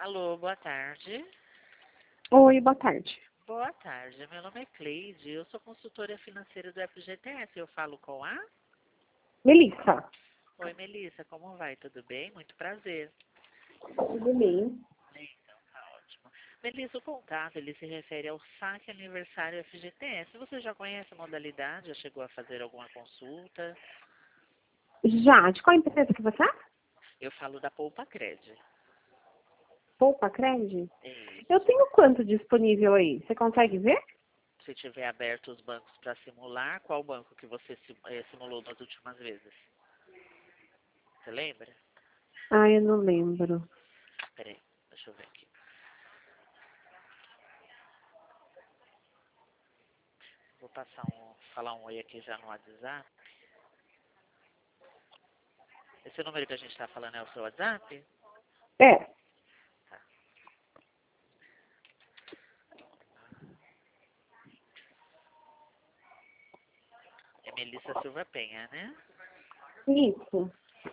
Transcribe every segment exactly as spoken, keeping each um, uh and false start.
Alô, boa tarde. Oi, boa tarde. Boa tarde, meu nome é Cleide, eu sou consultora financeira do F G T S, eu falo com a? Melissa. Oi, Melissa, como vai? Tudo bem? Muito prazer. Tudo bem? Então, tá ótimo. Melissa, o contato, ele se refere ao saque aniversário F G T S. Você já conhece a modalidade? Já chegou a fazer alguma consulta? Já. De qual empresa que você é? Eu falo da Poupa Cred. Poupa Cred? Eu Isso. tenho quanto disponível aí? Você consegue ver? Se tiver aberto os bancos para simular, qual banco que você sim- eh, simulou nas últimas vezes? Você lembra? Ah, eu não lembro. Peraí, deixa eu ver aqui. Vou passar um, falar um oi aqui já no WhatsApp. Esse número que a gente está falando é o seu WhatsApp? É. Tá. É Melissa Silva Penha, né? Isso.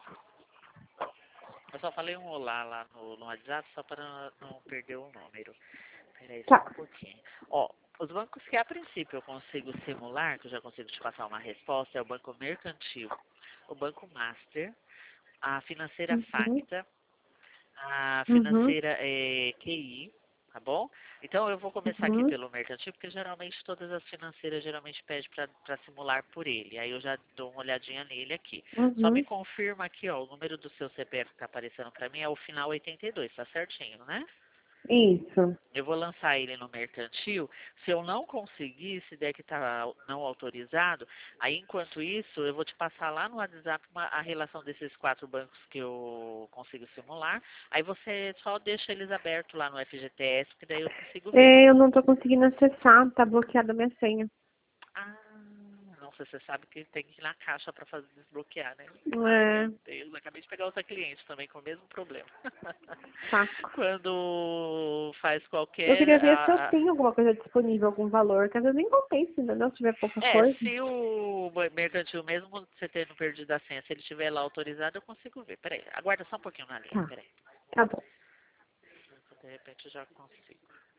Eu só falei um olá lá no, no WhatsApp só para não, não perder o número. Peraí só Tá. um pouquinho. Ó, os bancos que a princípio eu consigo simular, que eu já consigo te passar uma resposta, é o Banco Mercantil, o Banco Master, a financeira Uhum. Facta, a Uhum. financeira é, Q I, tá bom? Então eu vou começar aqui Uhum. pelo mercantil, porque geralmente todas as financeiras geralmente pedem para simular por ele. Aí eu já dou uma olhadinha nele aqui. Só me Uhum. confirma aqui, ó, o número do seu C P F que tá aparecendo para mim é o final oitenta e dois, tá certinho, né? Isso. Eu vou lançar ele no mercantil. Se eu não conseguir, se der que tá não autorizado, aí enquanto isso, eu vou te passar lá no WhatsApp uma- a relação desses quatro bancos que eu consigo simular. Aí você só deixa eles abertos lá no F G T S, que daí eu consigo ver. É, eu não tô conseguindo acessar. Tá bloqueada a minha senha. Ah, nossa, você sabe que tem que ir na caixa para fazer desbloquear, né? Ai, meu É. Deus, acabei de pegar outra cliente também com o mesmo problema. Saco. Quando faz Eu qualquer queria ver se eu a, a- tenho alguma coisa disponível, algum valor, que às vezes nem compensa, entendeu? Se tiver pouca É, coisa. se o mercantil, mesmo você tendo perdido a senha, se ele estiver lá autorizado, eu consigo ver. Peraí, aguarda só um pouquinho na linha, Tá. peraí. Tá bom. De repente eu já consigo.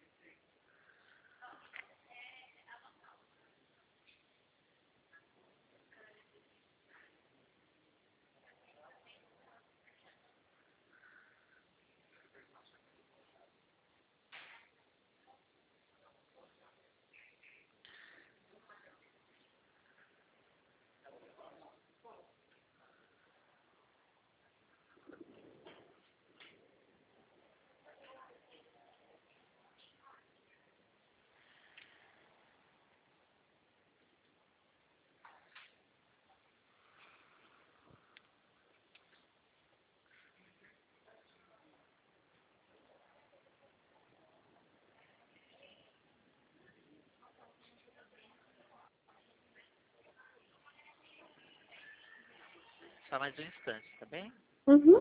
Só mais um instante, tá bem? Uhum.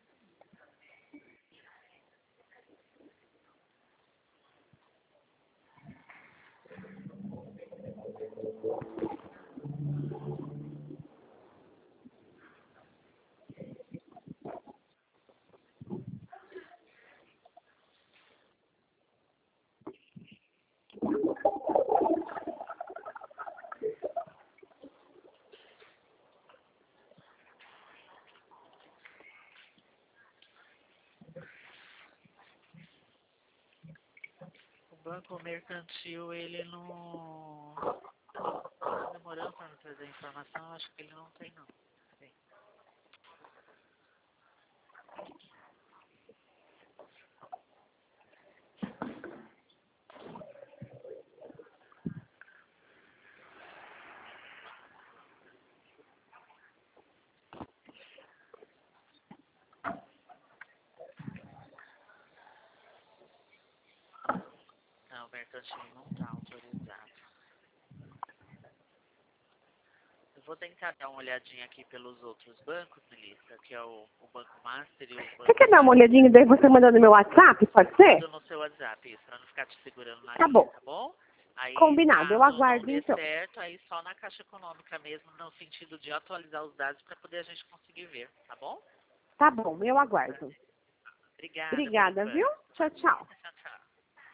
O banco mercantil, ele não... Tá demorando para me trazer a informação, eu acho que ele não tem, não. Peraí. Não, o mercantil não tá autorizado. Eu vou tentar dar uma olhadinha aqui pelos outros bancos, Melissa, que é o, o Banco Master e o Você Banco quer dar uma olhadinha e daí você manda no meu WhatsApp, pode ser? Mando no seu WhatsApp, isso, pra não ficar te segurando na Tá linha, bom. tá bom? Aí, Combinado, eu caso não aguardo dê então. certo, aí só na Caixa Econômica mesmo, no sentido de atualizar os dados para poder a gente conseguir ver, tá bom? Tá bom, eu aguardo. Obrigada. Obrigada, Rupa. viu? Tchau, tchau.